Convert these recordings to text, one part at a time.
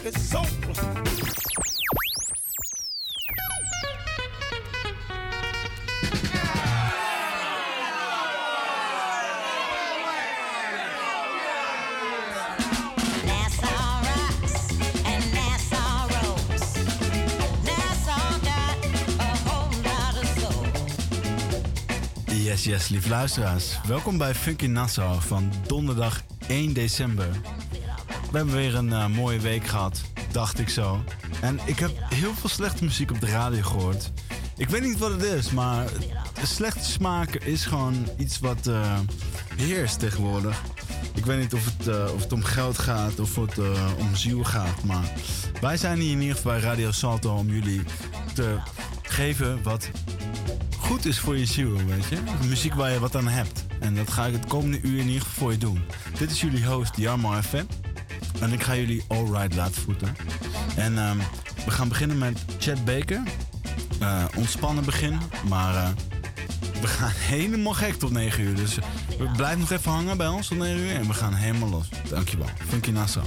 funky soul. Yes, lieve luisteraars. Welkom bij Funky Nassau van donderdag 1 december. We hebben weer een mooie week gehad, dacht ik zo. En ik heb heel veel slechte muziek op de radio gehoord. Ik weet niet wat het is, maar slechte smaak is gewoon iets wat heerst tegenwoordig. Ik weet niet of het om geld gaat of het om ziel gaat. Maar wij zijn hier in ieder geval bij Radio Salto om jullie te geven wat goed is voor je ziel, weet je. Muziek waar je wat aan hebt. En dat ga ik het komende uur in ieder geval voor je doen. Dit is jullie host Jarmo FM. En ik ga jullie Alright laten voeten. En we gaan beginnen met Chet Baker. Ontspannen begin. Maar we gaan helemaal gek tot 9 uur. Dus blijf nog even hangen bij ons tot 9 uur. En we gaan helemaal los. Dankjewel. Funky Nassau.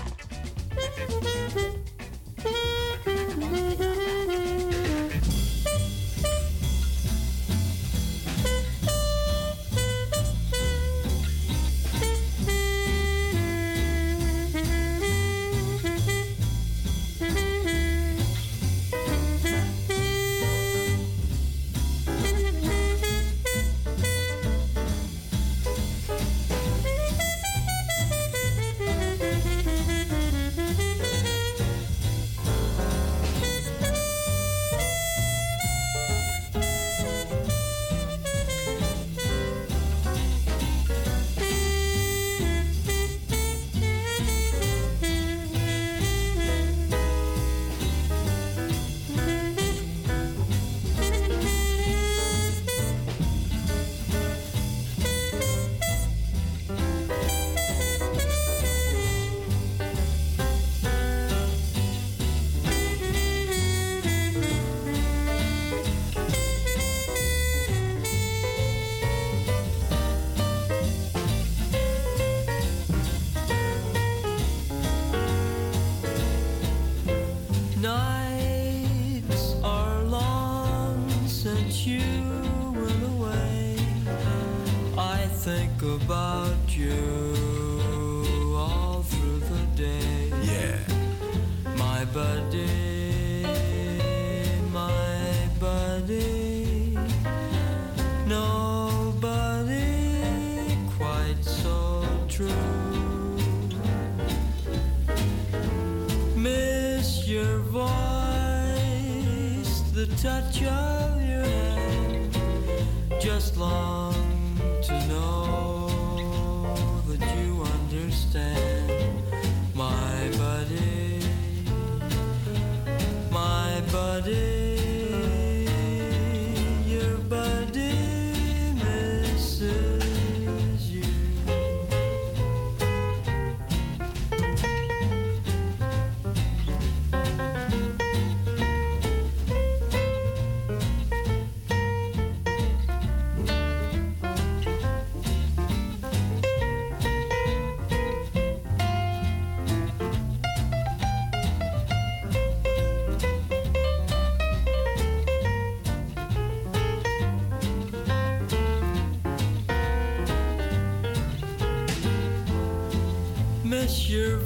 Miss your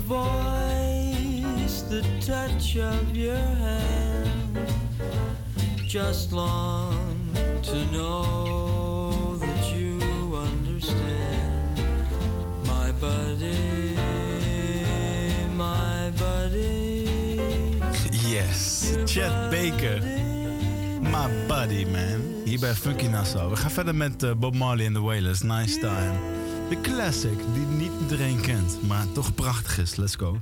voice, the touch of your hand. Just long to know that you understand. My buddy, my buddy. Yes, Chet Baker. My buddy, man. Hier bij Funky Nassau. We gaan verder met Bob Marley and the Wailers. Nice Time. De classic die niet iedereen kent, maar toch prachtig is. Let's go.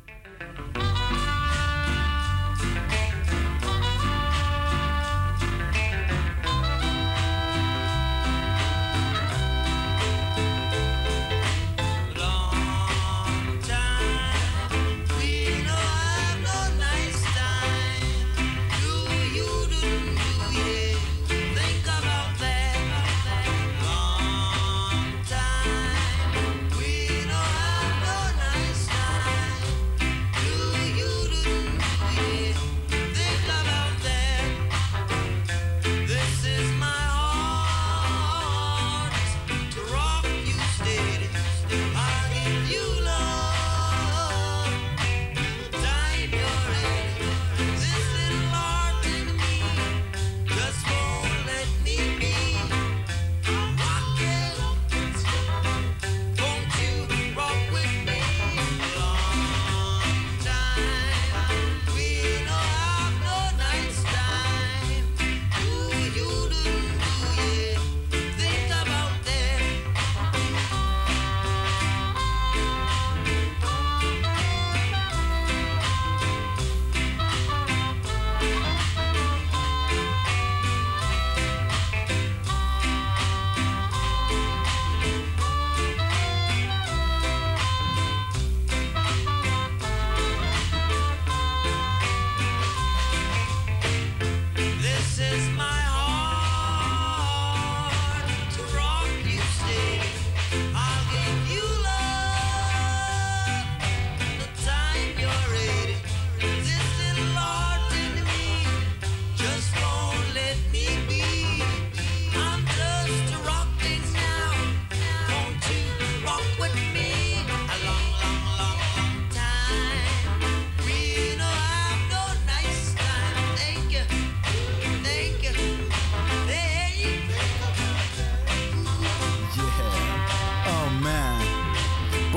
We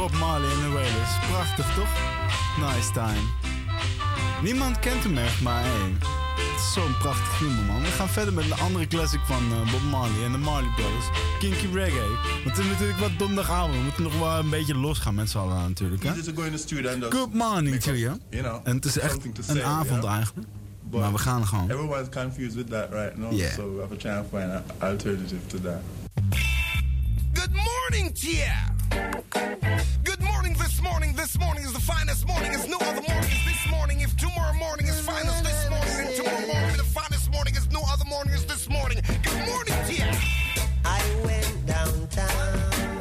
Bob Marley en de Wailers. Prachtig, toch? Nice time. Niemand kent hem echt, maar hey, het is zo'n prachtig nummer, man. We gaan verder met een andere classic van Bob Marley en de Marley Brothers. Kinky Reggae. Want het is natuurlijk wat donderdagavond. We moeten nog wel een beetje losgaan met z'n allen natuurlijk, hè? Good morning to you. En het is echt een avond eigenlijk. But maar we gaan gewoon. Everyone's confused with that right now, so we have to try and find an alternative to that. Good morning, Tia. Good morning, this morning. This morning is the finest morning. It's no other morning as this morning. If tomorrow morning is fine as this morning, and tomorrow morning the finest morning is no other morning as this morning. Good morning, Tia. I went downtown.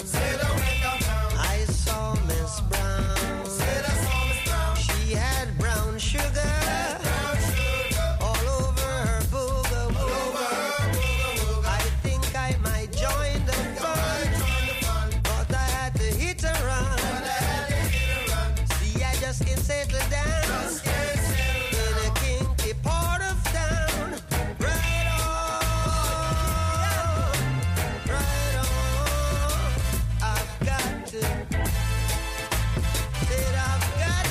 I saw Miss Brown. She had brown sugar. Settle down in a kinky part of town. Right on, right on. I've got to, said I've got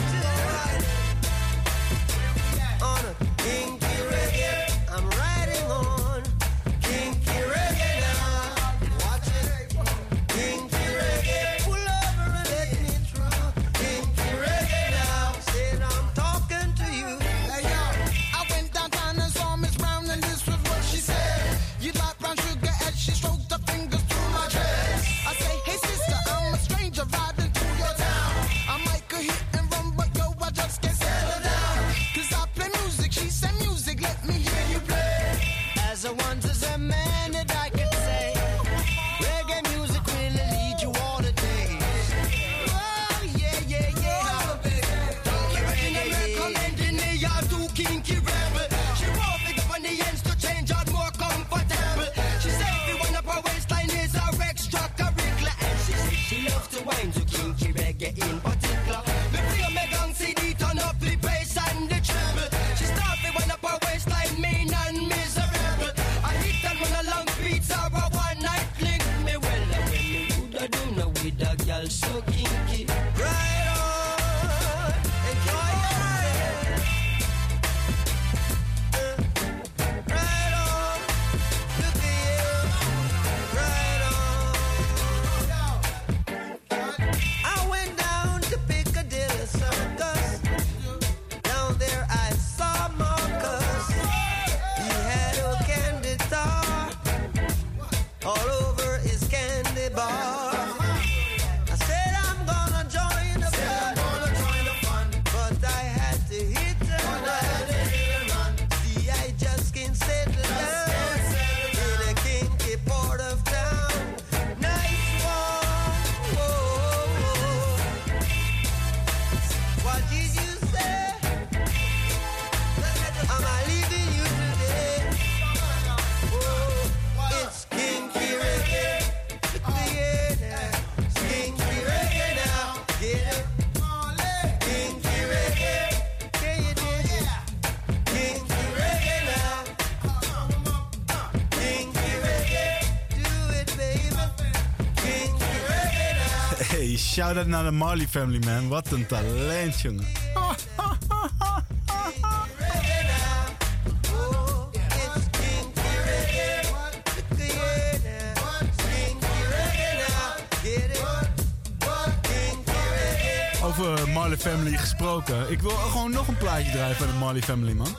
to. On a kinky reggae, I'm riding on kinky reggae now. Watch it, kinky reggae. Pull over and let me through kinky reggae. I'm talking to you. Hey yo, I went downtown and saw Miss Brown, and this was what she said. You like brown sugar as she stroked her fingers through my dress. I say, hey sister, I'm a stranger riding through your town. I might go hit and run, but yo, I just can't settle down. Cause I play music, she said music, let me hear you play. As a once as a man that I could say, reggae music will lead you all the days. Oh yeah, yeah, yeah. Kinky rebel. She won't pick up on the ends to change out more comfortable. She said everyone up her waistline is a extracurricular. And she said she loves to wine to kinky reggae in particular. Me play me gang CD, turn up the bass and the treble. She start everyone up her waistline, mean and miserable. I hit and run along beats or a one night fling. Me well, when me woulda do now with a girl so kinky. Right on, enjoy yourself. All over his candy bar. I said I'm gonna join the fun, but I had to hit and run. See, I just can't settle down in a kinky part of town. Nice one. Whoa. What did you say? Am I leaving you today? Oh, it's kinky reggae. Yeah, kinky reggae now. Get it? Kinky reggae. Can you dig it? Kinky reggae now. Kinky reggae. Do it, baby. Kinky reggae now. Hey, shout-out naar de Marley family, man. Wat een talent, jongen. Reggae now. Oh, it's kinky reggae. Yeah, now. Kinky reggae now. Get it? Kinky reggae. Over Marley family gesproken. Ik wil gewoon nog een plaatje draaien van de Marley family, man.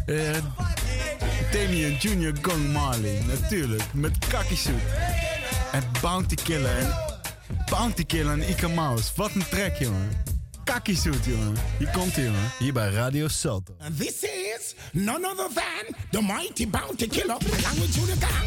Damien Jr. Gong Marley, natuurlijk. Met Kaki Suit. En Bounty Killer en Ika Mouse. Wat een track, jongen. Kaki Suit, jongen. Hier komt hij, jongen. Hier bij Radio Salto. And this is none other than the mighty Bounty Killer, along with Junior Gang.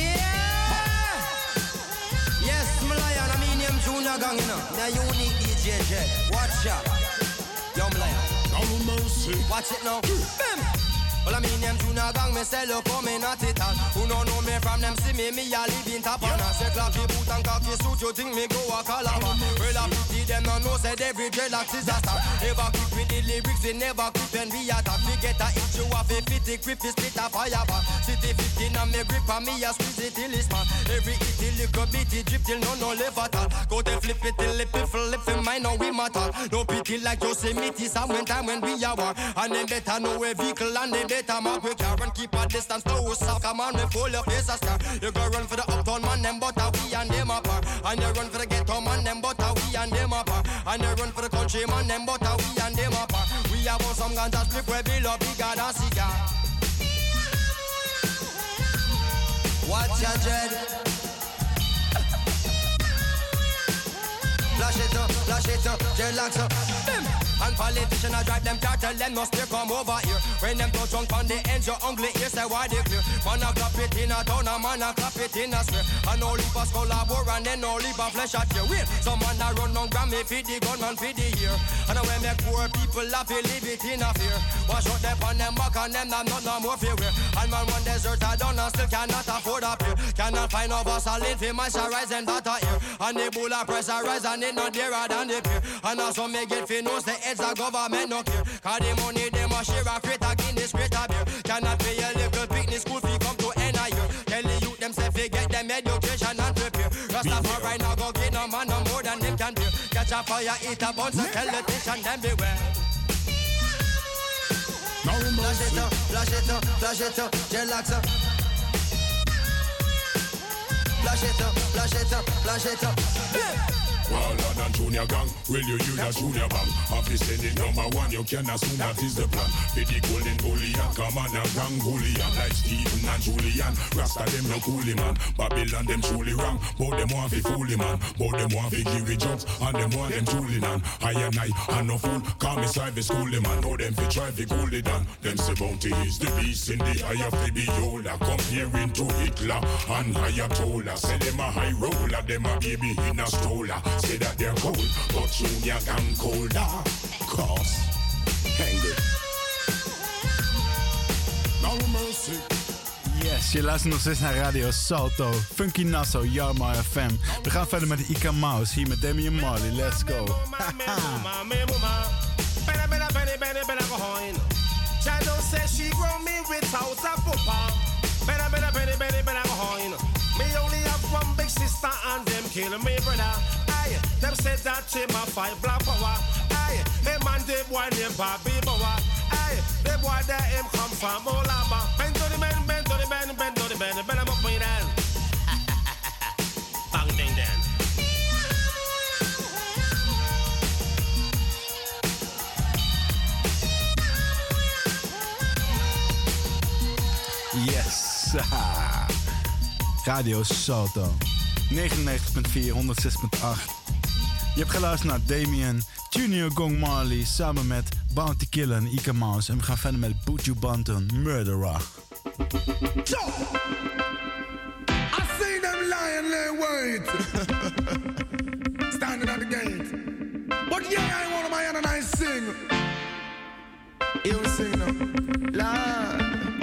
Yes, Malayan, I mean him Junior Gang, you know. The unique DJ Jet. Watch out. Yo, Malayan. No mercy. Watch it now. Bam! Well, I mean them Junior Gang, me say look coming at it all. Who don't know me from them see me a live in Tapana. Say clacky boot and cocky suit, you think me go a Calabar. Well, I pity them no know, said every dreadlocks is a star. Never quick with the lyrics, we never quick when we attack. We get a hit, you have a fitty grip, is split a fire bar. City 15 and me grip and me a squeeze it till it's man. Every hit, little bit, it drip till no left at all. Go to flip it till it flip in my I know we matter. No pity like Yosemite, some time when we are war. And they better know a vehicle and they better mark we car and keep a distance to us. Come on, we full your face a scar. You go run for the uptown man, them but we and them apart. And you run for the ghetto man, them but we and them apart. And you run for the country man, them but we and them apart. We have some ganja split where we love bigger than cigar. What's your dread? Flash it up, dreadlocks up. And politicians drive them car, tell them no stay come over here. When them touch on the ends, your ugly ears say why they clear. Man a clap it in a town, a man a clap it in a square. And no leave a skull a bore and then no leave a flesh at your wheel. Some man a run on Grammy, feed the gunman, feed the ear. And when make poor people laugh, they leave it in a fear. Wash out them on them back and them not no more fear. And man one desert a done and still cannot afford a pill. Cannot find no bus a live in moisturize them that a ear. And the bull a pressurize and it not dearer than the peer. And also make it fi knows the heads of government no care. Cause the money them a share a crate a Guinness crate a beer. Cannot pay a little picnic school fee come to end a year. Tell the youth them say fi get them education and prepare. Rastafari now go get no man no more than them can bear. Catch a fire, eat a bunch of television, them beware. Flash it up, flash it up, flash it up, dreadlocks up. Flash it up, flash it up, flash it up. Waller than Junior Gang, will you use a Junior Bang? Office sending #1, you can assume that is the plan. With the golden bullion, come on and gang bullion. Like Stephen and Julian, Rasta them no coolie man. Babylon them truly wrong, but them want fi foolie man. But them want fi give it jobs, and them want them truly none. I and no fool, call me service schoolie man. Know them fi try fi cool it down. Them say bounty is the beast in the eye of the beholder. Comparing to Hitler and Ayatollah. Say them a high roller, them a baby in a stroller. Say that they're cold, but Junior Gang colder. Cause angry. No mercy. Yes, je luistert nog steeds naar Radio Salto. Funky Nassau, Yarma FM. We gaan verder met de Ika Mouse hier met Damian Marley. Let's go. Shadow says she grow me without a papa. Better go home. Me only have one big sister and them kill me brother. Aye, them said that him a fight black power. Aye, him and the boy named Bobby Bower. Aye, the boy that him come from Olaba. Bend to the bend, bend to the bend, bend to the bend, bend him up with that. Bang ding dang. Yes. Radio Salto. 99.4, 106.8. Je hebt geluisterd naar Damian, Junior Gong Marley samen met Bounty Killer en Ika Mouse. En we gaan verder met Buju Banton, Murderer. So, I see them lying there wait. Standing at the gate. But yeah, I want my hand and I sing. You sing now. Lord.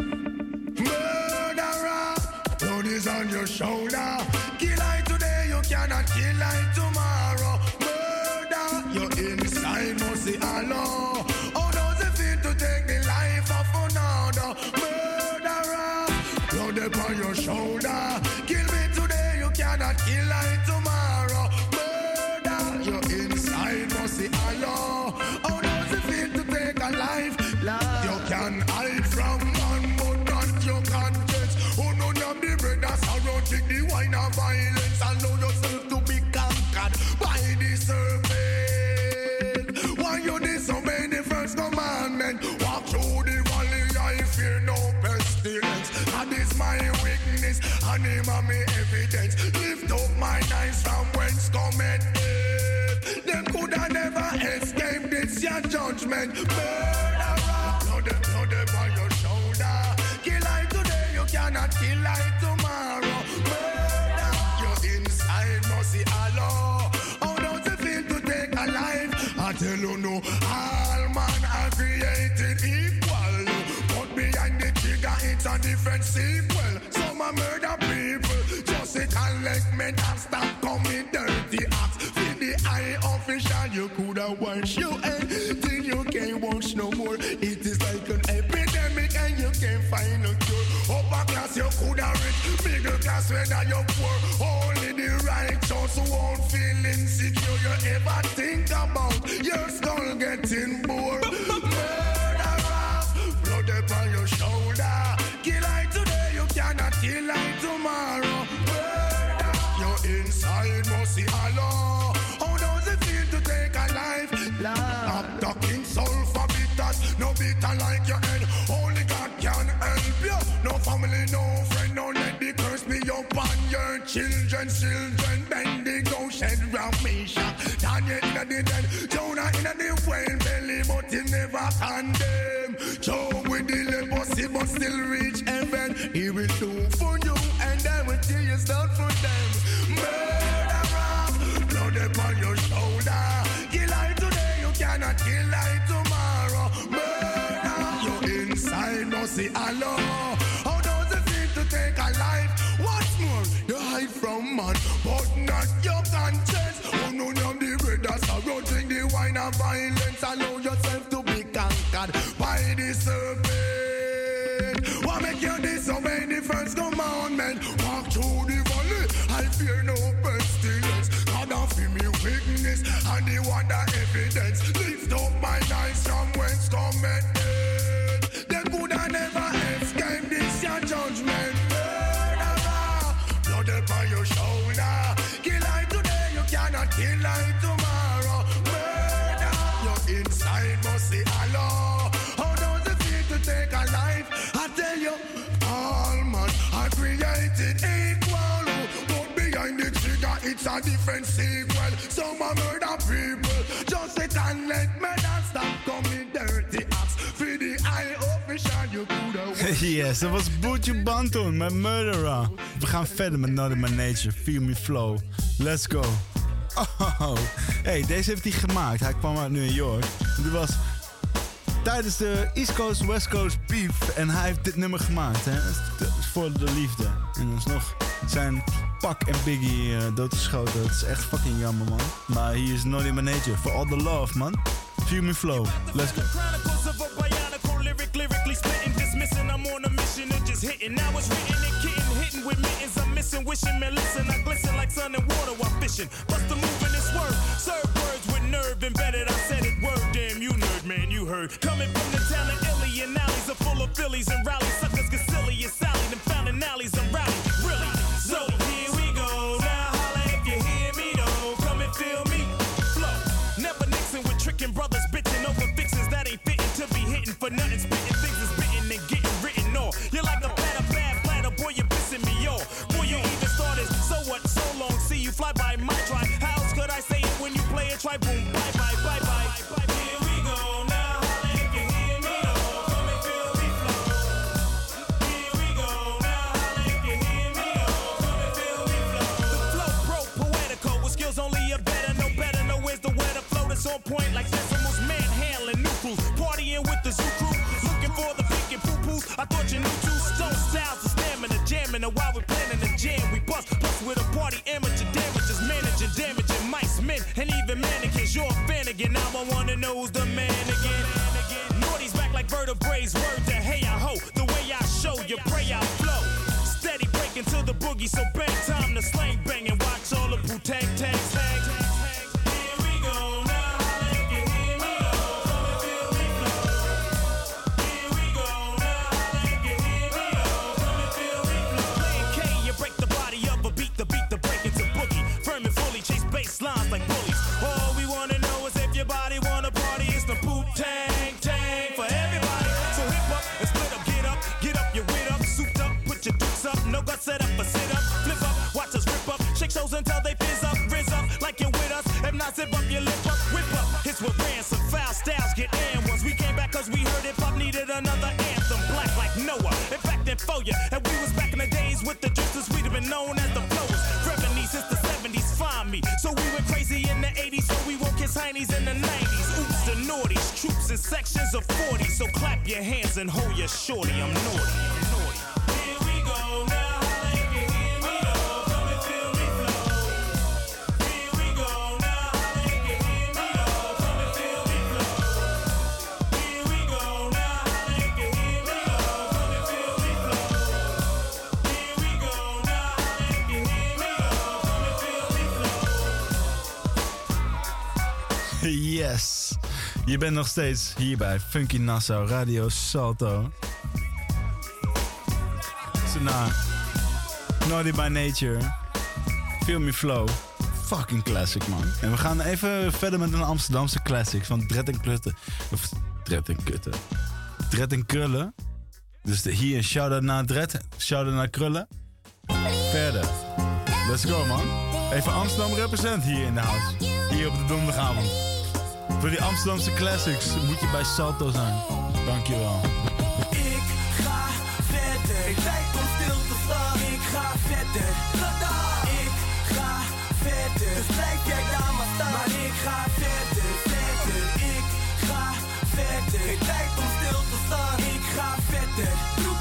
Murderer, blood is on your shoulder. Kill I today, you cannot kill I tomorrow. Murder, you're inside, must see Allah. How does it feel to take the life of another? Murderer, blood upon your shoulder. Kill me today, you cannot kill I tomorrow. Murder, you're inside, must see Allah. How does it feel to take a life? You can hide from man, but not your conscience. Oh no, you the brothers surrounding the wine of violence. Allow yourself to be conquered by the serpent. Why you disobey the first commandment? Walk through the valley, I fear no pestilence. That is my weakness, and him and me evidence. Lift up my eyes from whence cometh death. Them could have never escaped this your judgment. Murderer, blood upon your shoulder. Kill I today, you cannot kill I tomorrow. Murder, you're inside, must see Allah. How does it feel to take a life? I tell you no, all man are created equal. But behind the trigger, it's a different sequel. Some are murder people, just to collect men and stop coming dirty acts. For the high official, you could have washed your head till you can't wash no more. It is like an epidemic and you can't find a cure. Upper class, you could have rich. Middle class, whether you're poor. Only the righteous won't feel insecure. You ever think about your skull getting bored? Murderer, blood upon your shoulder. Kill I today, you cannot kill I tomorrow. Murder, your inside must see Allah. How does it feel to take a life? I'm talking sulfur bitters, no bitter like your head. Only God can help you. No family, no friend, don't let the curse be upon your children. Children bending, go shed round Meshach. Daniel in the den, Jonah in the whale belly, but he never condemn. Job with the leprosy, but still reach heaven. He will do for you, and then will tear you down for them. Murderer, blood upon your shoulder. Kill I today, you cannot kill I tomorrow. Murder, your inside must see Allah. How does it feel to take a life? What's more, you hide from man, but not your conscience. Oh no, you're the brothers are rotting the wine of violence. Allow yourself to be conquered by the serpent. What make you disobey the first commandment? Walk through the valley, I fear no pestilence. God offer me weakness and the wonder evidence. Lift up my eyes from whence cometh help. They could have never escape this your judgment. Murderer, blood upon your shoulder. Kill I today, you cannot kill I tomorrow. Murder, your inside must see Allah. How does it feel to take a life? I tell you, all man are created equal, but behind the trigger it's a different sequel. Some are murder people, just sit and let me not stop coming dirty acts. For the high official you could have. Yes, dat was Buju Banton met Murderer. We gaan verder met Not in My Nature, Feel Me Flow. Let's go. Oh, hey, deze heeft hij gemaakt. Hij kwam uit New York. Dit was tijdens de East Coast, West Coast beef. En hij heeft dit nummer gemaakt. Hè? Dat is voor de liefde. En alsnog zijn Pac en Biggie doodgeschoten. Dat is echt fucking jammer, man. Maar hier is Not in My Nature. For all the love, man. Feel Me Flow. Let's go. Lyrically spitting, dismissing, I'm on a mission and just hitting. Now it's written and kitten, hitting with mittens. I'm missing, wishing, man, listen. I glisten like sun and water while fishing. Bust the move in this word. Serve words with nerve embedded. I said it word, damn, you nerd, man, you heard. Coming from the town of Illy and alleys are full of Phillies and rallies. Suckers get silly and Sally, them found in alleys and rally. Really? So here we go. Now holla if you hear me, though. Come and feel me. Flow. Never mixing with tricking brothers, bitching over fixes that ain't fitting to be hitting for nothing. Spitting things is spitting and getting written off. You're like a platter, bad platter, boy, you're pissing me off. Boy, you even started, so what, so long, see you fly by my try. How else could I say it when you play it? Try boom, bye, bye, bye, bye. Here we go, now holla if you hear me, though. Come and feel me flow. Here we go, now holla if you hear me, though. Come and feel me flow. The flow broke, poetical, with skills only a better, no where's the way to flow that's on point like Sesamo's manhandling new crews. Partying with the zoo crew, looking for the pink and poo-poos. I thought you knew two stone styles of stamina, jamming. And while we're planning the jam, we bust with a party amateur damages, managing, damaging mice, men, and even mannequins. You're a fan again, now I wanna know who's the man again. Naughty's back like vertebrae's word to hey I ho. The way I show you, pray I flow. Steady breaking to the boogie, so bang time to slang bang and watch all the poo tag tags tag. Here we go now, holla if you hear me, though. Come and feel me flow. Here we go now, holla if you hear me, though. Come and feel me flow. Playing K, you break the body of a beat, the break into boogie. Firm and fully chase bass lines like bullies. All we wanna know is if your body wanna party. It's the poo tang tang for everybody. So hip up and split up, get up, your wit up, souped up, put your dukes up, no guts set up, but sit up, flip up, watch us rip up, shake shows until they fizz up, rizz up, like you're with us. If not, zip up your lip up, whip up. Hits with ransom, foul styles get in once. We came back cause we heard hip hop needed another anthem. Black like Noah, in fact, then for ya. And we was back in the days with the drifters, we'd have been known as the flowers. Revenue since the 70s, find me. So we went crazy in the 80s, so we won't kiss heinies in the 90s. Oops, the naughties, troops in sections of 40. So clap your hands and hold your shorty, I'm naughty. Here we go now, holla if you hear me, though. Come and feel me flow. Here we go now, holla if you hear me, though. Come and feel me flow. Here we go now, holla if you hear me, though. Come and feel me flow. Here we go now, holla if you hear me, though. Come and feel Yes. Je bent nog steeds hier bij Funky Nassau, Radio Salto. Daarna Naughty by Nature, Feel Me Flow. Fucking classic, man. En we gaan even verder met een Amsterdamse classic van Dred en Klutten. Of Dred en Kutten. Dred en Krullen. Dus hier een shout-out naar Dred, shout-out naar Krullen. Verder. Let's go, man. Even Amsterdam represent hier in de house. Hier op de donderdagavond. Voor die Amsterdamse classics moet je bij Salto zijn. Dankjewel. Ik ga verder. Ik tijd om stil te staan. Ik ga verder. Ik ga verder. Dus blijf jij daar maar staan. Maar ik ga verder, verder. Ik ga verder. Ik tijd om stil te staan. Ik ga verder.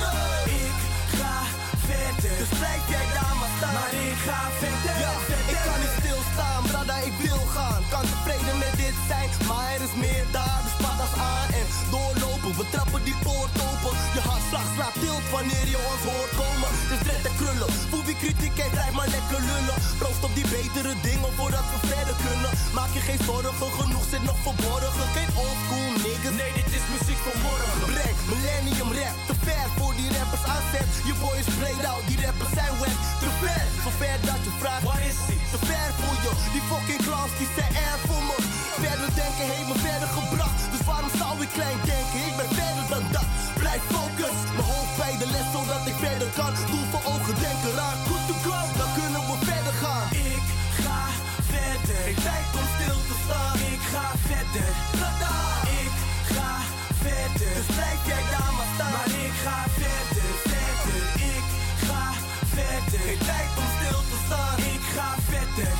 Ik ga verder. Dus blijf jij daar maar staan. Maar ik ga verder. Ja, ik kan niet stilstaan, brada, ik wil gaan. Kan tevreden met dit zijn, maar er is meer daar. Dus patas aan en doorlopen. We trappen die poort open. Je hartslag slaat tilt wanneer je ons hoort komen. Dus Dred en Krullen. Voor wie kritiek heeft, blijf maar lekker lullen. Proost op die betere dingen voordat we verder kunnen. Maak je geen zorgen, genoeg zit nog verborgen. Geen oldschool niggas. Nee, dit is muziek van morgen. Breng millennium rap, te ver voor die rappers aanzet. Je boy is played out, die rappers zijn wet. Te ver, van ver dat je vraagt, waar is hij? Te ver voor je, die fucking clowns die zijn er voor me. Verder denken heeft me verder gebracht. Dus waarom zou ik klein denken? Ik ben verder dan dat. Blijf focus, mijn hoofd bij de les zodat ik verder kan. Doel voor ogen, denken raar, good to go. Dan kunnen we verder gaan. Ik ga verder. Ik tijd om stil te staan. Ik ga verder. Ik ga verder. Dus blijf jij daar maar staan. Maar ik ga verder, verder. Ik ga verder. Ik tijd om stil te staan. Ik ga verder.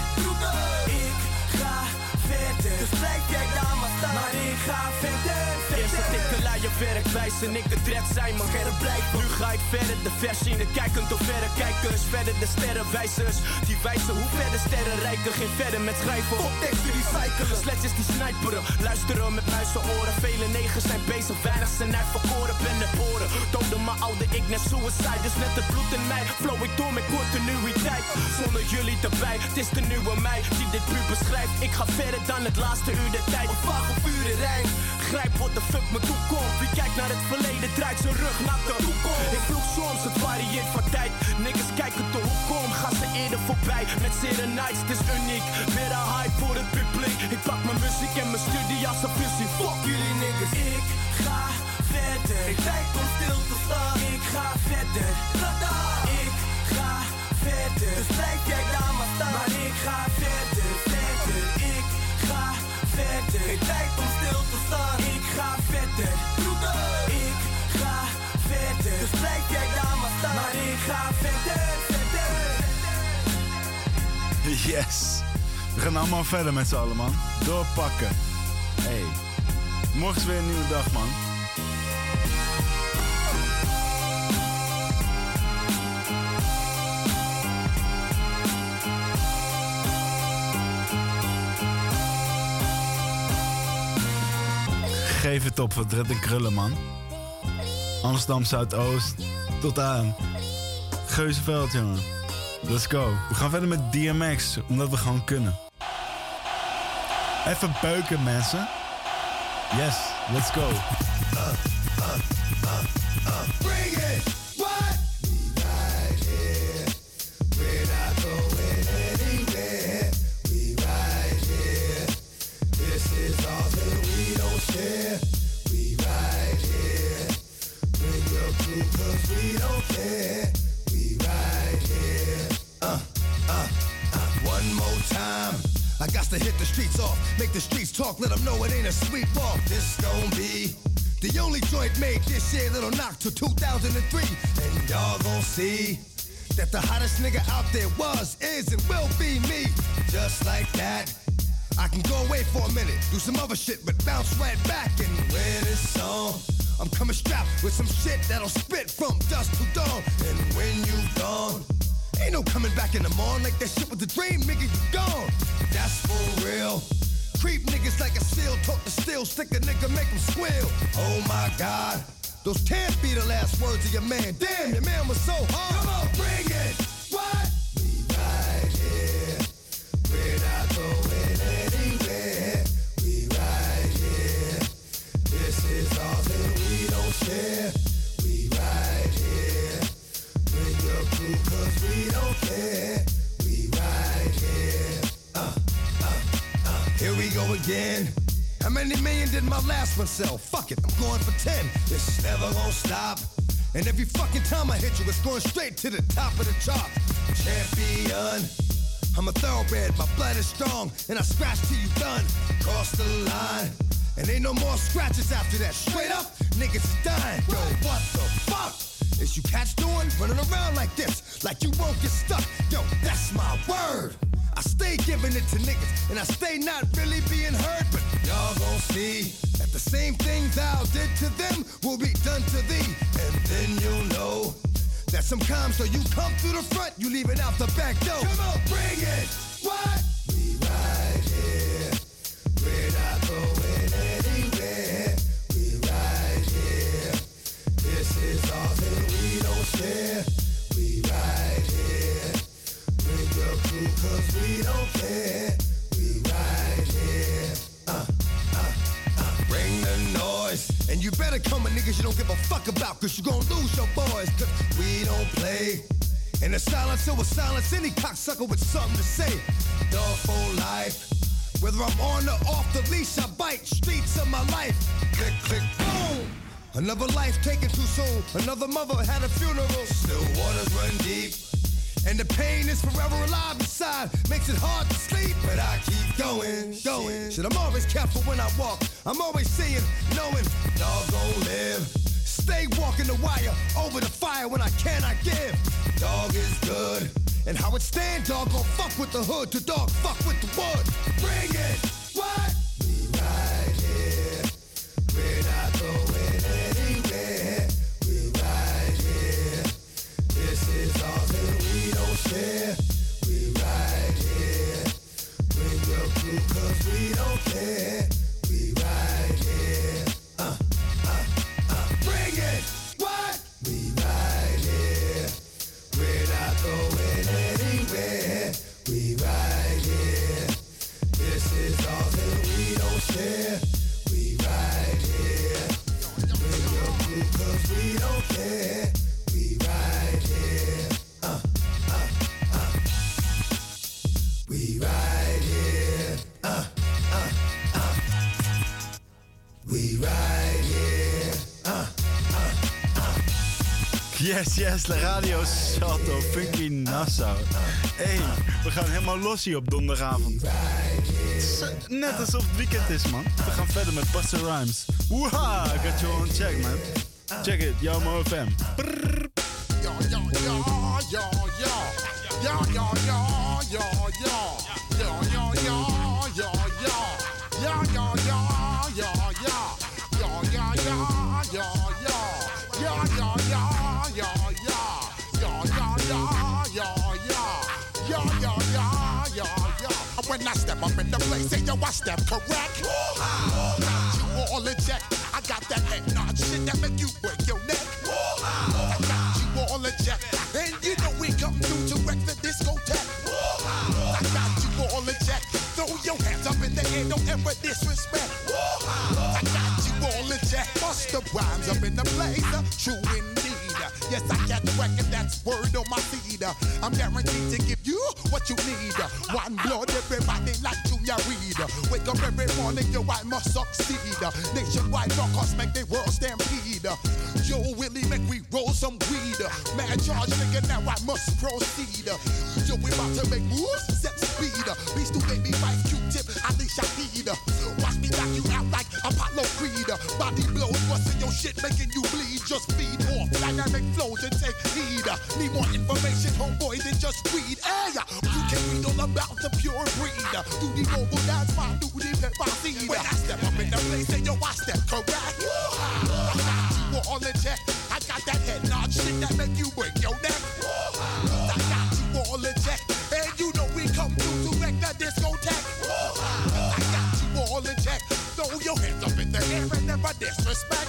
Ik ga verder. Dus blijf jij daar maar staan. Maar ik ga verder, verder. Eerst had ik de luie werkwijs en ik de Dred zijn maar verder blijven. Nu ga ik verder de versie in kijkend door verre kijkers. Verder de sterrenwijzers. Die wijzen hoe verder sterren rijken. Geen verder met schrijven. Op teksten recyclen. Sletjes die sniperen. Luisteren met muizenoren. Vele negers zijn bezig. Weinig zijn uitverkoren. Ben de boren. Doden mijn oude ik net suicide. Dus net het bloed in mij. Flow ik door met continuïteit. Zonder jullie erbij. Het is de nieuwe mij die dit puur beschrijft. Ik ga verder dan het laatste uur de tijd. Op vage vuren rijm. Grijp wat de fuck me toekomt. Wie kijkt naar het verleden draait zijn rug naar de toekomst. Ik vroeg soms, het varieert van tijd. Niggas kijken de hoek om, gaan ze eerder voorbij. Met zere nights, het is uniek. Weer een hype voor het publiek. Ik pak mijn muziek en mijn studie als een fusie. Fuck jullie niggas. Ik ga verder. Ik tijd om stil te staan. Ik ga verder. Ik ga verder. Dus blijf jij daar maar staan. Maar ik ga verder, verder. Ik ga verder. Ik tijd om stil te staan. Ik ga verder. Ik ga verder. Dus blijf jij daar maar staan. Maar ik ga verder, verder. Yes. We gaan allemaal verder met z'n allen, man. Doorpakken. Hey. Morgen is weer een nieuwe dag, man. Geef het op voor Dred en Krullen, man. Amsterdam Zuidoost. Tot aan Geuzenveld, jongen. Let's go. We gaan verder met DMX, omdat we gewoon kunnen. Even beuken, mensen. Yes, let's go. Bring it! What? We right here. We're not going anywhere. We right here. This is all that we don't share. We right here. Bring your crew 'cause we don't care. We right here. One more time. I got to hit the streets off, make the streets talk, let them know it ain't a sweet walk. This gon' be the only joint made this year that'll knock to 2003. And y'all gon' see that the hottest nigga out there was, is, and will be me. Just like that, I can go away for a minute, do some other shit, but bounce right back and wear this song. I'm coming strapped with some shit that'll spit from dusk to dawn. And when you gone, ain't no coming back in the morning like that shit was a dream, nigga, you gone. That's for real. Creep niggas like a seal, talk to steel, stick a nigga, make him squeal. Oh my God, those can't be the last words of your man. Damn, your man was so hard. Come on, bring it. What? We right here. We're not going anywhere. We Here we go again. How many million did my last one sell? Fuck it, I'm going for 10. It's never gonna stop. And every fucking time I hit you, it's going straight to the top of the chart. Champion. I'm a thoroughbred, my blood is strong, and I scratch till you done. Cross the line, and ain't no more scratches after that. Straight up, niggas is dying. Yo, what the fuck is you cats doing? Running around like this, like you won't get stuck. Yo, that's my word. I stay giving it to niggas, and I stay not really being heard, but y'all gon' see that the same things thou did to them will be done to thee, and then you'll know that sometimes so you come through the front, you leave it out the back door. Come on, bring it! What? We right here, we're not going anywhere. We right here, this is all that we don't share. We right here, bring your crew cause we don't care. We right here, bring the noise. And you better come with niggas you don't give a fuck about, cause you gon' lose your boys, cause we don't play. In the silence, it will silence any cocksucker with something to say. Dog for life. Whether I'm on or off the leash, I bite. Streets of my life. Click, click, boom. Another life taken too soon. Another mother had a funeral. Still waters run deep. And the pain is forever alive inside. Makes it hard to sleep, but I keep going. Shit, I'm always careful when I walk. I'm always seeing, knowing, dog gon' live. Stay walking the wire, over the fire when I cannot give. Dog is good. And how it stand, dog gon' fuck with the hood. The dog fuck with the wood. Bring it! What? We right here. We're not going anywhere. We right here. This is all that we don't share. We right here. Bring your crew cause we don't care. We right here. Bring it! What? We right here. We're not going anywhere. We right here. This is all that we don't share. We right here. Bring your crew cause we don't care. We right here. We right here. We right here. Yes, de Radio Salto, Funky Nassau. Hey, we gaan helemaal los hier op donderdagavond. Net alsof het weekend is, man. We gaan verder met Busta Rhymes. Woeha, I got you on check, man. Check it, Yomo FM. When I step up in the place, say yo, I step correct. Got you all in check. I got that head nod shit that make you break your neck. I got you all in check. And you know we come through to wreck the discotheque. I got you all in check. Throw your hands up in the air, don't ever disrespect. I got you all in check. Busta Rhymes up in the place, true indeed. Yes, I catch wreck and that's word on my feed. I'm guaranteed to give you what you need. One blood, everybody like Junior Reid. Wake up every morning, yo, I must succeed. Nationwide rockers make the world stampede. Yo, Willie, make we roll some weed. Mad charge, nigga, now I must proceed. Yo, we about to make moves, set speed. Beast to baby, fight Q-tip, Ali Shaheed. Watch me knock you out like Apollo Creed. Body blows, busting your shit, making you bleed. Just feed off dynamic flows and take heed. Need more information, homeboy, than just read. Hey, you can read all about the pure breed. Do the mobile dance, my duty, pep, I see. When I step up in the place, say yo, I step correct. I got you all in check. I got that head nod shit that make you break your neck. I got you all in check. And you know we come through to wreck the discotheque. I got you all in check. Throw your hands up in the air and never disrespect.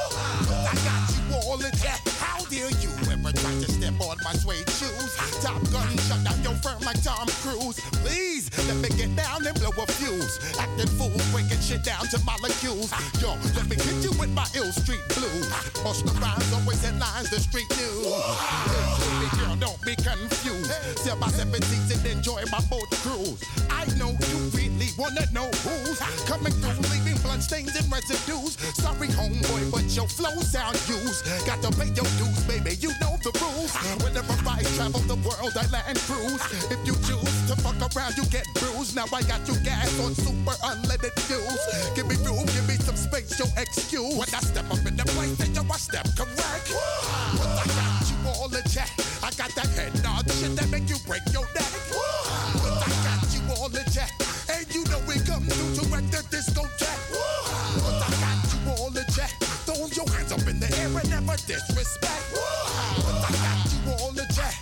I got you all in check. How dare you ever try to step on my suede shoes? Top Gun shut down your firm like Tom Cruise. Please, let me get down and blow a fuse. Acting fool, breaking shit down to molecules. Yo, let me hit you with my ill street blues. Busta Rhymes always headlines the street news. Baby girl, don't be confused. Sail by 17 and enjoy my boat cruise. I know you really only wanna know who's coming through, leaving bloodstains and residues. Sorry, homeboy, but your flow sound used. Got to pay your dues, baby, you know the rules. Whenever I travel the world, I land cruise. If you choose to fuck around, you get bruised. Now I got you gas on super unleaded fuels. Give me room, give me some space, your excuse. When I step up in the place, then I step correct. But I got you all in check. I got that head nod shit that make you break your neck. But I got you all in check. And you know we come through to wreck the discotheque. But I got you all in check. Throw your hands up in the air and never disrespect. But I got you all in check.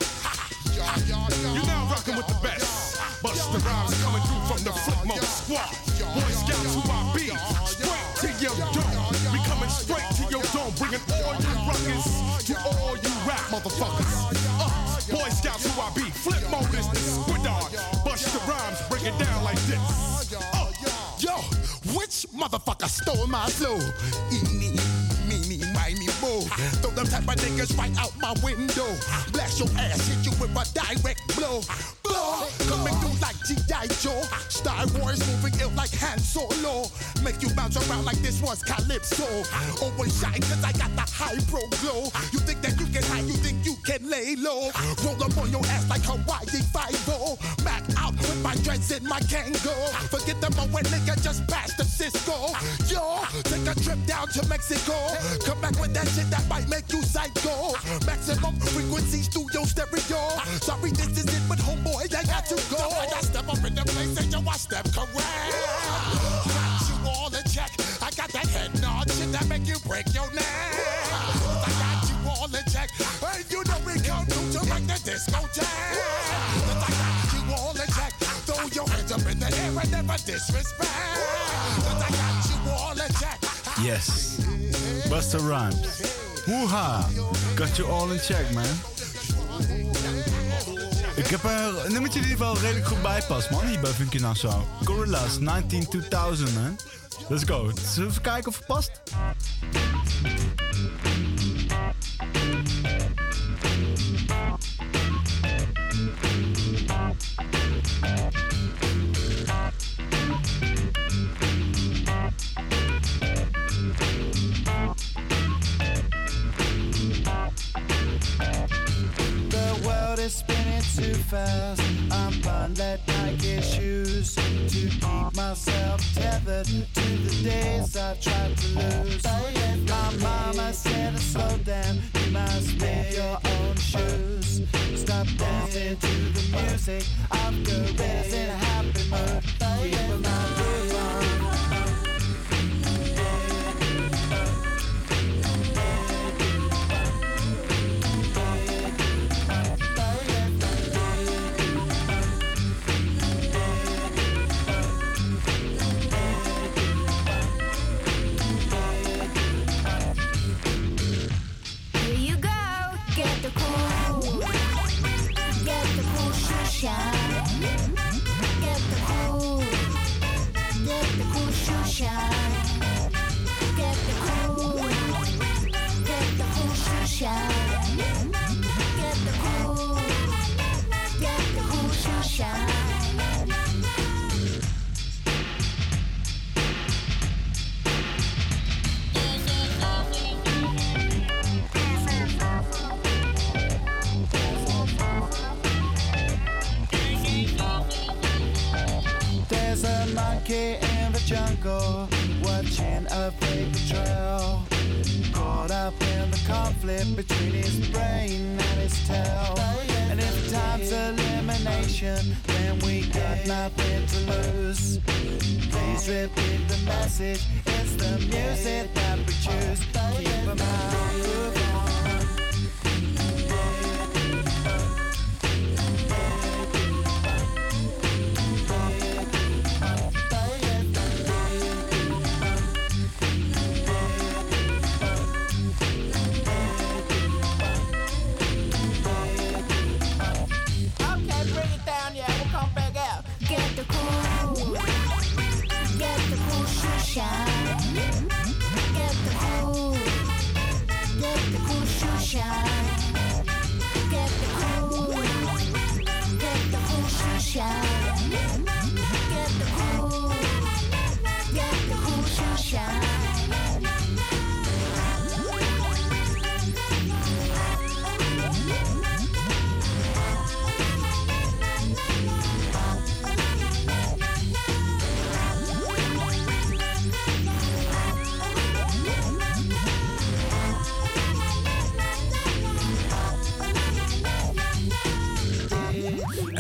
You're now rocking with the best. Busta Rhymes coming through from the Flipmode Squad. Boy Scouts who I be. Straight to your dome. We coming straight to your dome. Bringing all you ruckus to all you rap motherfuckers. Boy Scouts who I be. Flipmode is the squidard. Busta Rhymes break it down like this. Yo, which motherfucker stole my flow? Eeny, meeny, miny, mo. Throw them type of niggas right out my window. Blast your ass, hit you with a direct blow. Blow, coming through like G.I. Joe. Star Wars moving ill like Han Solo. Make you bounce around like this was Calypso. Always shine cause I got the high pro glow. You think that you can hide, you think you can lay low. Roll up on your ass like Hawaii 5-0. Back out with my dreads in my Kango. Forget the moment nigga just passed the Cisco. Yo, take a trip down to Mexico. Come back with that shit that might make you psycho. Maximum frequency studio stereo. Sorry this is it but homeboy I got to go. I got step up in the place and yo I step correct. Got you all in check. I got that head nod shit that make you break your neck. I got you all in check. And you know we come through to wreck the discotheque. I got you all in check. Throw your hands up in the air and never disrespect. I got you all in check. Yes, Busta Rhymes. Woeha, got you all in check, man. Ik heb een nummertje die er wel redelijk goed bij past, man, hier bij Funky Nassau. Gorillaz, 19-2000, man. Let's go. Zullen we even kijken of het past? Is spinning too fast. I'm buying that Nike shoes to keep myself tethered to the days I tried to lose. My mama said to slow down, you must make your own shoes. Stop dancing to the music of gorillas in a happy mood. Keep my groove on. In the jungle, watching a paper trail, caught up in the conflict between his brain and his tail. And if time's elimination, then we got nothing to lose. Please repeat the message, it's the music that we choose. Keep 'em out, move on. Get the cool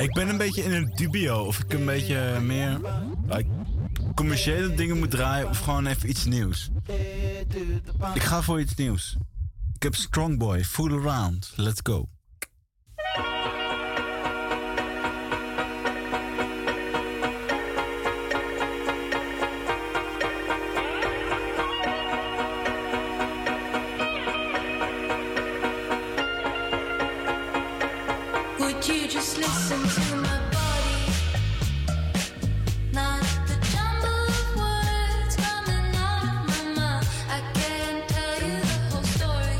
Ik ben een beetje in een dubio. Of ik een beetje meer commerciële dingen moet draaien. Of gewoon even iets nieuws. Ik ga voor iets nieuws. Ik heb Strongboy, Fool Around. Let's go. Would you just listen to my body? Not the jumble of words coming out of my mouth. I can't tell you the whole story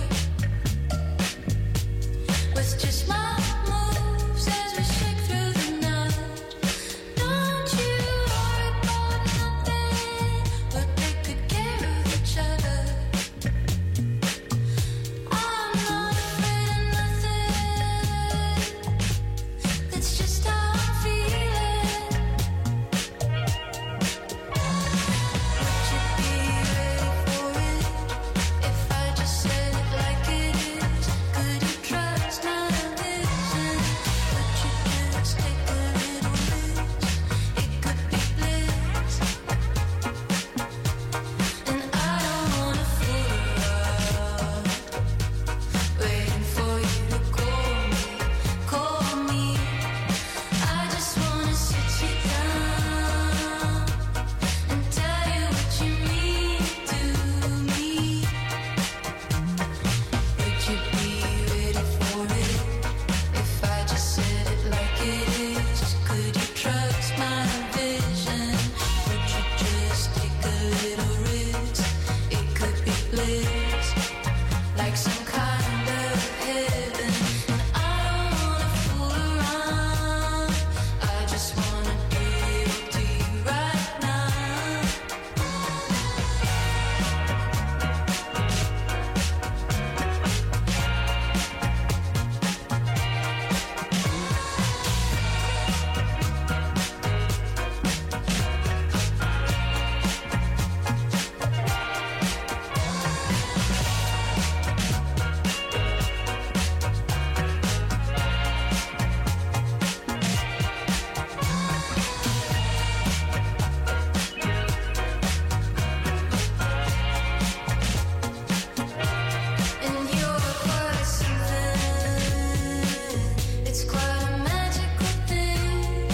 with just my moves as we shake through the night. Don't you worry about nothing, we'll take good care of each other. I'm not afraid of nothing. It's just how I'm feeling. Would you be ready for it if I just said it like it is? Could you trust my vision? Would you just take a little risk? It could be bliss. And I don't wanna fool around, waiting for you to call me. I just wanna sit you down and tell you what you mean to me. Would you be ready for it if I just said it like it is? Could you trust my vision? Would you just take a little risk? It could be bliss, like some kind of heaven. And I don't wanna fool around, I just wanna do it to you right now. And you're quite something, it's quite a magical thing.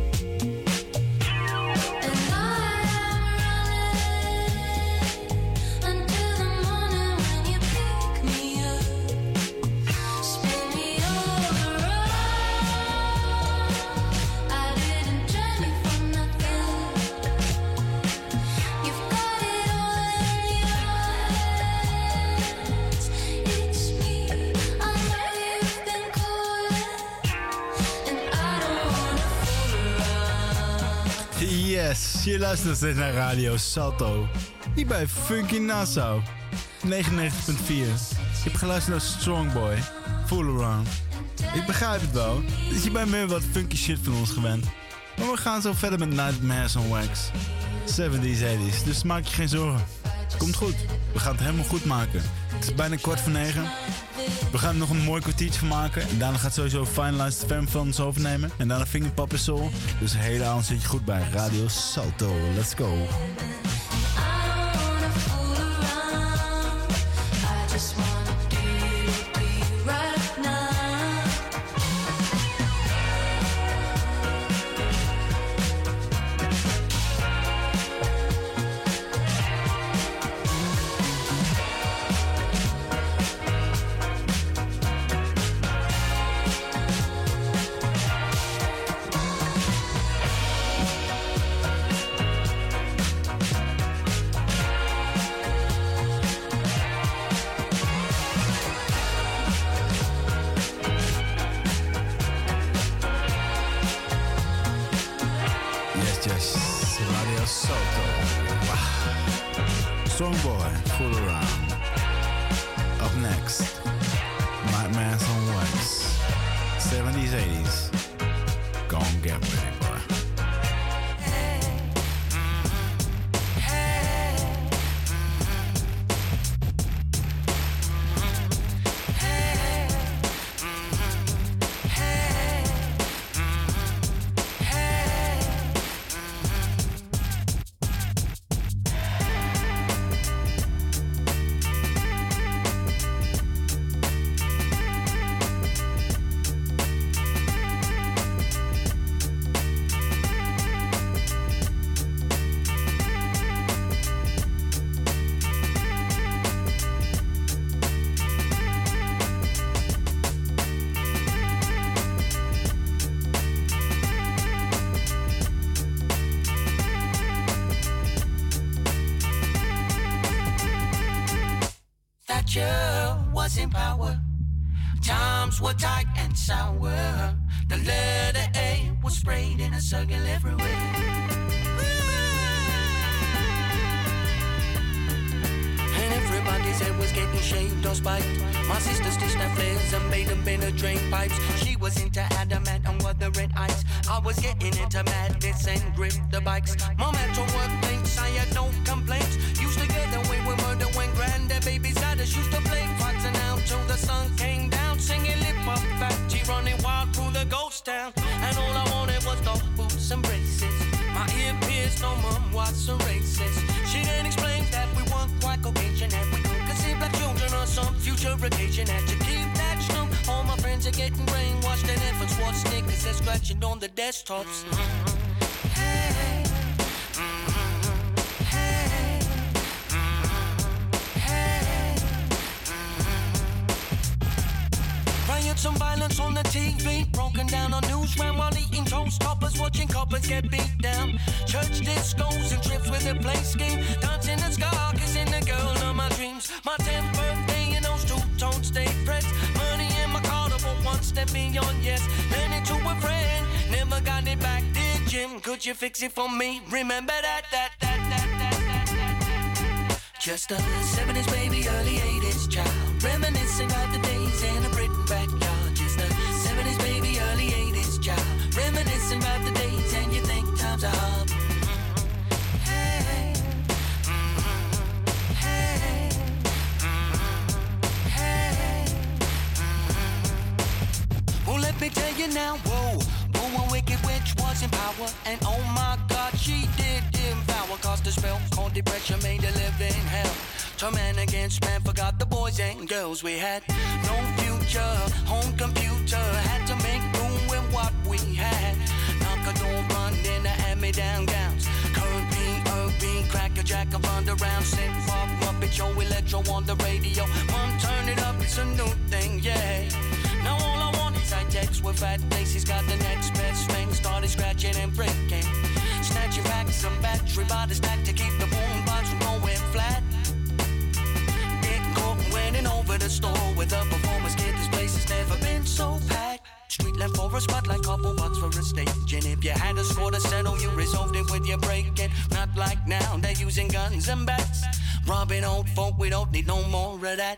And I am running until the morning when you pick me up, spin me all around. I didn't join you for nothing. You've got it all in your hands. It's me, I know you've been calling, and I don't wanna fool around. Yes, je luistert nog steeds naar Radio Salto. Hier bij Funky Nassau. 99.4. Je hebt geluisterd naar Strongboy, Fool Around. Ik begrijp het wel. Dus je bent meer wat funky shit van ons gewend. Maar we gaan zo verder met Nightmares on Wax. 70s, 80s. Dus maak je geen zorgen. Komt goed. We gaan het helemaal goed maken. Het is bijna 8:45. We gaan er nog een mooi kwartiertje van maken. En daarna gaat sowieso Finalized Fam van ons overnemen. En daarna Fingerpop is Soul. Dus de hele avond zit je goed bij Radio Salto. Let's go. I don't wanna fool around, I just wanna do it to you right now. Yes, Radio Salto. Wow. Strongboy, Fool Around. Up next, Nightmares on Wax. 70s, 80s. Gon' get ready, boy. future was in power. Times were tight and sour. The letter A was sprayed in a circle everywhere. And everybody's head was getting shaved or spiked. My sister stitched her flares and made them penetrate pipes. She was into adamant and wuthering ice. I was getting into madness and grip the bikes. Mom had to work late, I had no complaints. Used to get away with murder when grandbabies had us. Used to play fights and out till the sun came down. Singing lip up fat, G running wild through the ghost town. And all I wanted was dog boots and braces. My ear pierced, no mom was a racist. She then explained that we weren't quite Caucasian, that we could see black children on some future occasion. Had to keep that snow. All my friends are getting brainwashed and efforts watch sneakers. They're scratching on the desktops. Hey. Some violence on the TV, broken down on news ran while eating toast. Coppers watching coppers get beat down. Church discos and trips with a play scheme. Dancing the scar, kissing the girl of my dreams. My 10th birthday in those two-tone state frets. Money in my car to put one step beyond yes. Lend it to a friend, never got it back. Dear Jim, could you fix it for me? Remember that. Just a 70s baby, early 80s child. Reminiscing of the days in a Britain backyard. Just a 70s baby, early 80s child. Reminiscing about the days and you think times are hard. Hey. Hey. Hey. Well, let me tell you now, whoa. A wicked witch was in power, and oh my God, she did devour. Cast a spell called depression, made a living hell. Turn man against man, forgot the boys and girls we had. No future, home computer, had to make room with what we had. Knock a door, run in the hand-me-down gowns. Current P, cracker jack of underground. Synth pop, Muppet show, electro on the radio. Mom, turn it up, it's a new thing, yeah. Now all I want is high-techs with fat faces. Got the next best thing, started scratching and breaking. Snatching back some battery by the stack to keep the boombox from going flat. Getting caught and winning over the store with a performance kit. This place has never been so packed. Street left for a spotlight, couple bucks for a stage. And if you had a score to settle, you resolved it with your break-in. Not like now, they're using guns and bats. Robbing old folk, we don't need no more of that.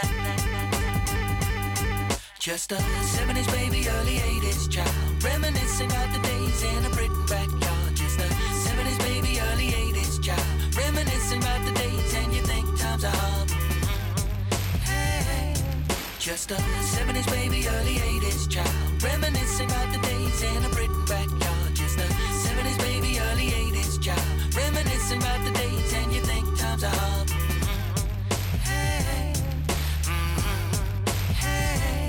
Just a 70s baby, early 80s child. Reminiscing of the days in a Britain backyard. Just a 70s baby, early 80s child. Reminiscing about the days and you think times are hard. Hey. Just a 70s baby, early 80s child. Reminiscing about the days in a Britain backyard. Just a 70s baby, early 80s child. Reminiscing about the days and you think times are hard. Hey. Hey.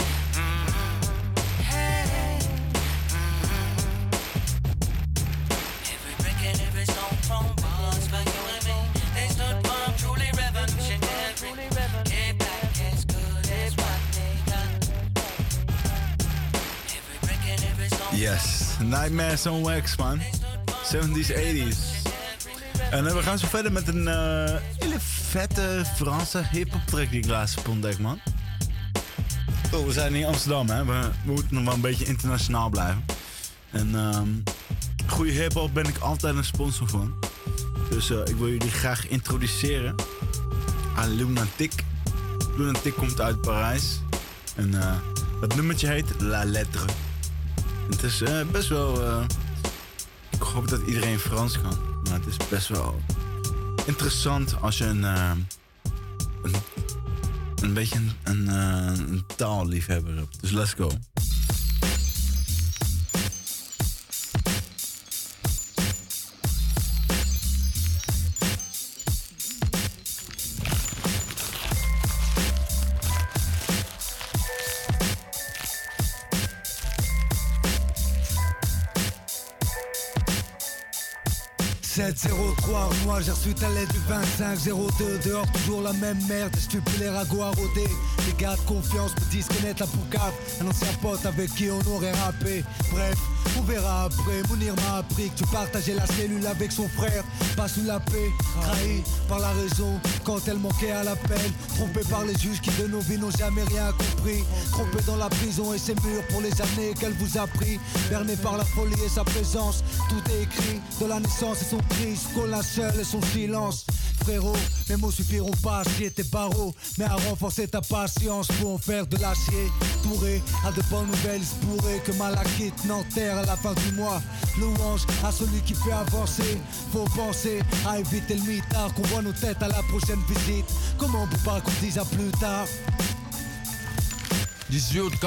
Yes, Nightmares on Wax, man. 70s, 80s. En we gaan zo verder met een hele vette Franse hip-hop track die ik laatst heb ontdekt, man. Oh, we zijn in Amsterdam, hè. We moeten nog wel een beetje internationaal blijven. En goede hip-hop ben ik altijd een sponsor van. Dus ik wil jullie graag introduceren aan Lunatic. Lunatic komt uit Parijs. En het nummertje heet La Lettre. Het is best wel... ik hoop dat iedereen Frans kan. Maar het is best wel interessant als je een beetje een taalliefhebber hebt. Dus let's go. Lunette 03, moi j'ai reçu ta lettre du 25-02. Dehors toujours la même merde, je tue plus les ragots à rôder. Les gars de confiance me disent connaître la poucave. Un ancien pote avec qui on aurait rappé. Bref, on verra après. Mounir m'a appris que tu partageais la cellule avec son frère. Pas sous la paix, trahi par la raison quand elle manquait à l'appel. Trompé par les juges qui de nos vies n'ont jamais rien compris. Trompé dans la prison et ses murs pour les années qu'elle vous a pris. Berné par la folie et sa présence. Tout est écrit de la naissance et son cri. Ce qu'on l'a seul et son silence. Frérot, mes mots suffiront pas à scier tes barreaux, mais à renforcer ta patience pour en faire de l'acier. Touré à de bonnes nouvelles, il se pourrait que Malakite n'enterre à la fin du mois. Louange à celui qui fait avancer. Faut penser à éviter le mitard, qu'on voit nos têtes à la prochaine visite. Comment on peut pas qu'on dise à plus tard? 18 août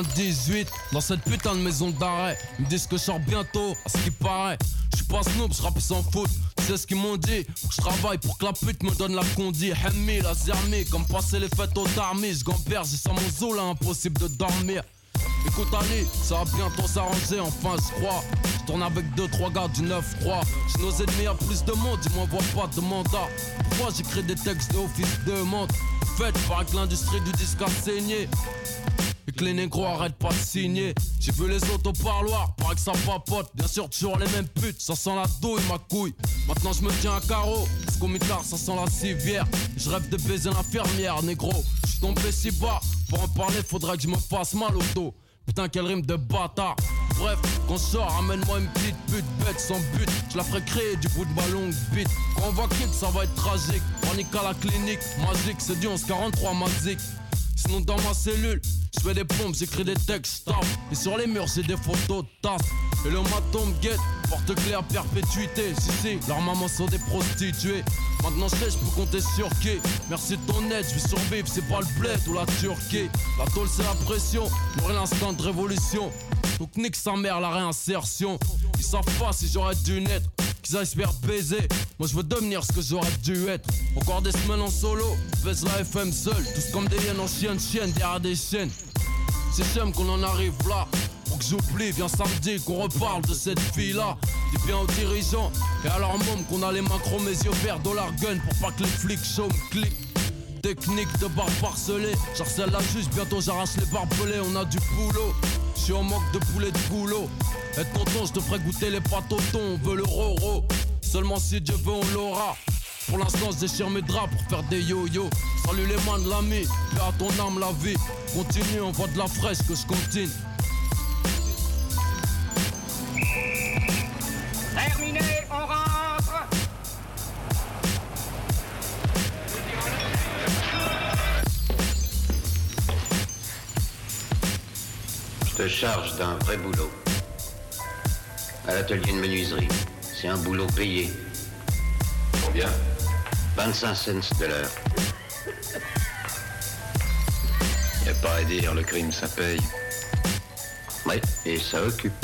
98, dans cette putain de maison d'arrêt. Ils me disent que je sors bientôt, à ce qui paraît. J'suis pas snoop, j'rappe sans foot. C'est ce qu'ils m'ont dit, faut que je travaille pour que la pute me donne la condi. Hemmi, la zermi, comme passer les fêtes au tarmis. J'gamberge, j'ai sans mon zoo là, impossible de dormir. Écoute Ali, ça va bientôt s'arranger, enfin je crois. Je tourne avec 2-3 gars du 9-3. J'ai nos ennemis à plus de monde, ils m'envoient pas de mandat. Pourquoi j'écris des textes de office de montre? Fait, paraît que l'industrie du disque a saigné et que les négros arrêtent pas de signer. J'ai vu les autres au parloir, paraît que ça papote. Bien sûr toujours les mêmes putes, ça sent la douille ma couille. Maintenant je me tiens à carreau, parce qu'au mitard ça sent la civière. Je rêve de baiser l'infirmière, négro. J'suis tombé si bas, pour en parler faudrait que je me fasse mal au dos. Putain quelle rime de bâtard. Bref, quand je sors, amène-moi une petite pute bête sans but. Je la ferai créer du bout de ma longue bite. Quand on va quitter, ça va être tragique. Panique à la clinique, magique, c'est du 11-43 magique. Sinon dans ma cellule, je fais des pompes, j'écris des textes, tape. Et sur les murs, j'ai des photos de tasses. Et le maton me guette, porte-clés à perpétuité. Si, leurs mamans sont des prostituées. Maintenant je sais, je peux compter sur qui. Merci de ton aide, je vis sur bif, c'est pas le bled ou la Turquie. La tôle c'est la pression, j'aurai l'instant de révolution. Donc nique sa mère la réinsertion. Ils savent pas si j'aurais dû naître, qu'ils aillent se faire baiser. Moi je veux devenir ce que j'aurais dû être. Encore des semaines en solo, baisse la FM seul. Tous comme des hyènes en chienne derrière des chaînes. C'est j'aime qu'on en arrive là. Pour que j'oublie, viens samedi qu'on reparle de cette fille-là. Dis bien aux dirigeants et à leur môme qu'on a les mains chromées, mes yeux verts, dollar gun pour pas que les flics chauds me cliquent. Technique de barbe parcelée, j'harcèle la juge, bientôt j'arrache les barbelés, on a du boulot. J'suis en manque de poulet de boulot. Et tonton, je te ferai goûter les pâtes au thon, on veut le roro. Seulement si Dieu veut, on l'aura. Pour l'instant, je déchire mes draps pour faire des yo-yo. Salut les man, l'ami, paix à ton âme, la vie. Continue, on voit de la fraîche que je continue. Terminé, on rentre. Je te charge d'un vrai boulot. À l'atelier de menuiserie. C'est un boulot payé. Combien? 25 cents de l'heure. Y a pas à dire, le crime ça paye. Ouais, et ça occupe.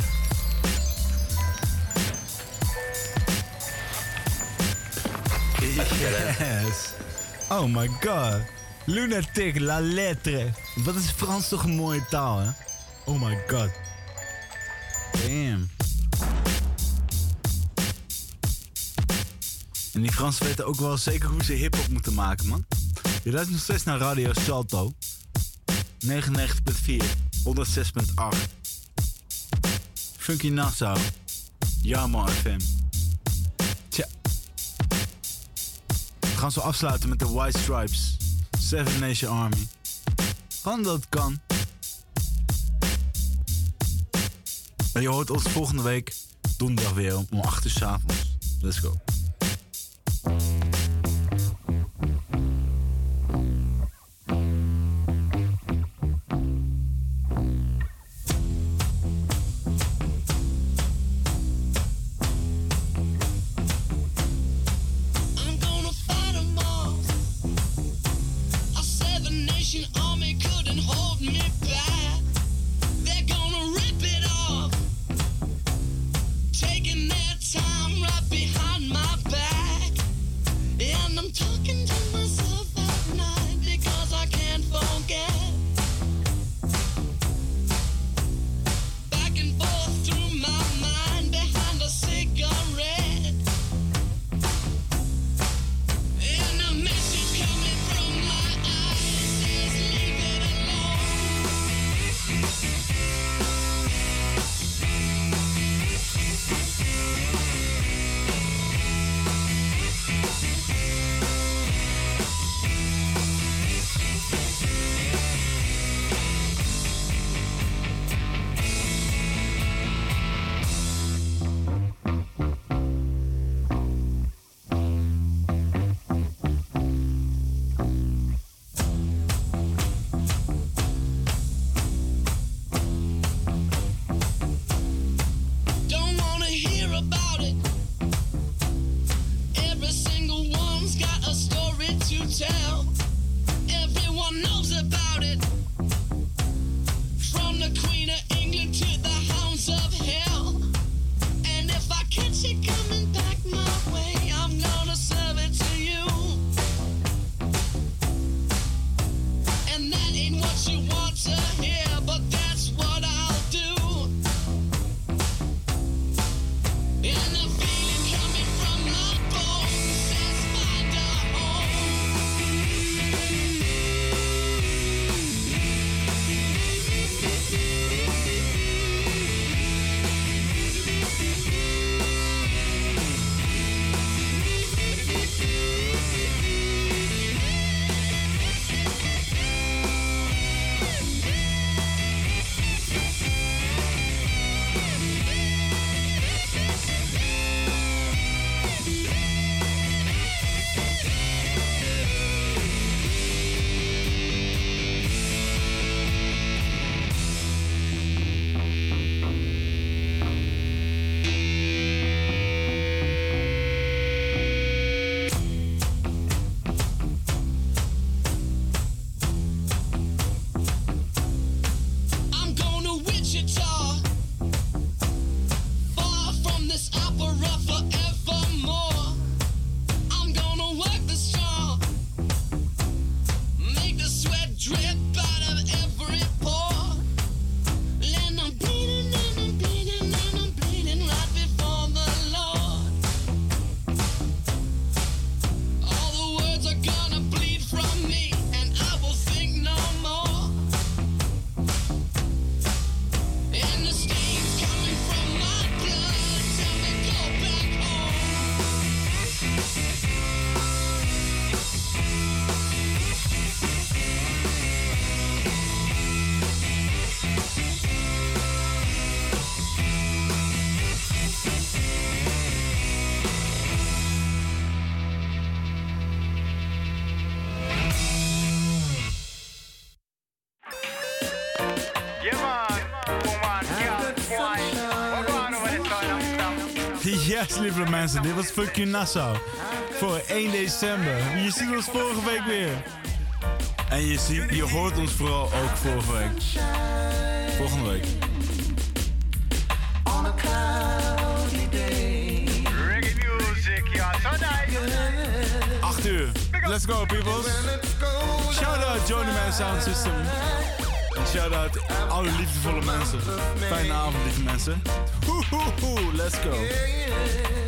Yes. Oh my god. Lunatic, la lettre. Wat is Frans toch een mooie taal, hè? Oh my god. Damn. En die Fransen weten ook wel zeker hoe ze hiphop moeten maken, man. Je luistert nog steeds naar Radio Salto. 99.4, 106.8. Funky Nassau. Jammer FM. Tja. We gaan zo afsluiten met de White Stripes. Seven Nation Army. Gewoon dat het kan. En je hoort ons volgende week donderdag weer om 8 uur 's avonds. Let's go. Yes, lieve mensen, dit was Funky Nassau. Voor 1 december. Je ziet ons vorige week weer. En je hoort ons vooral ook vorige week. Volgende week. On a cloudy day. Reggae music, yeah, so nice. 8 uur. Let's go, peoples. Shout out Johnny Man Sound System. En shout out alle liefdevolle mensen. Fijne avond, lieve mensen. Let's go.